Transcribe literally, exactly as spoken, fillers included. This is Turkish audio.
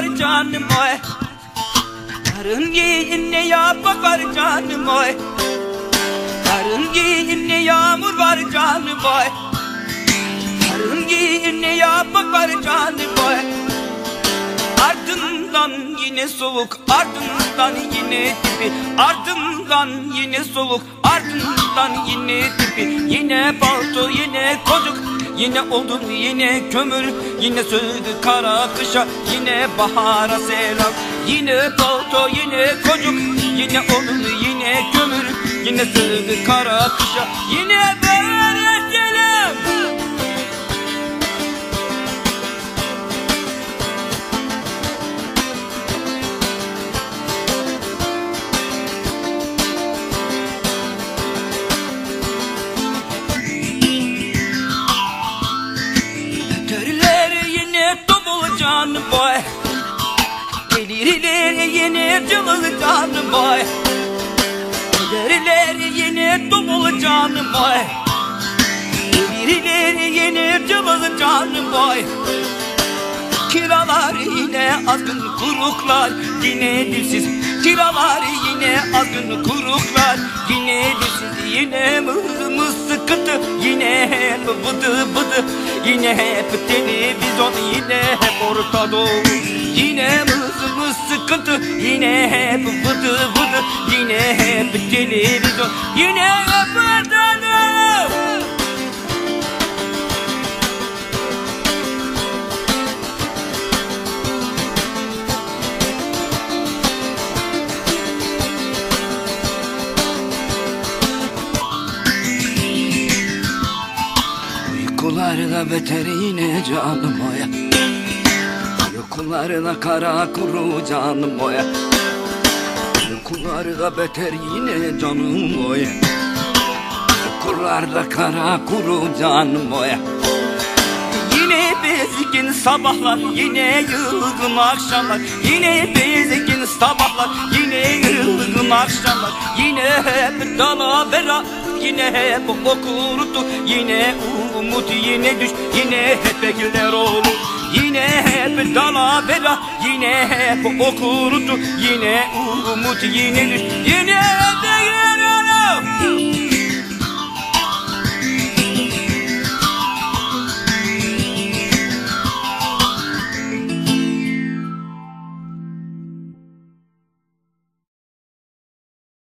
var canım oy. Yarın yine yaprak var canım oy. Yarın yine yağmur var canım oy. Yarın yine yaprak var canım oy. Ardından yine soğuk, ardından yine tipi, ardından yine soğuk, ardından yine tipi. Yine palto, yine kocuk, yine odun, yine kömür, yine söyledi kara kışa, yine bahara selam. Yine palto, yine kocuk, yine odun, yine kömür, yine söyledi kara kışa, yine bahara selam. Canım boy, gelirler yine cıvıl canım boy. Gelirler yine dumul canım boy. Gelirler yine cıvıl canım boy. Kiralar yine azgın kuruklar, yine dipsiz. Kiralar yine azgın kuruklar, yine dipsiz. Yine mız sıkıntı, yine hep bıdı bıdı. Yine hep televizyon, yine hep Orta Doğu. Yine mız mız sıkıntı, yine hep bıdı bıdı. Yine hep televizyon, yine hep Orta Doğu. Uykularda beter yine canım oya. Uykularda kara kuru canım oya. Uykularda beter yine canım oya. Uykularda kara kuru canım oya. Yine bezgin sabahlar, yine yılgın akşamlar. Yine bezgin sabahlar, yine yılgın akşamlar. Yine hep dalavera, yine hep okurutu. Yine umut, yine düş, yine hep bekler olur. Yine hep dalavera, yine hep okurutu. Yine umut, yine düş, yine hep bekler olur.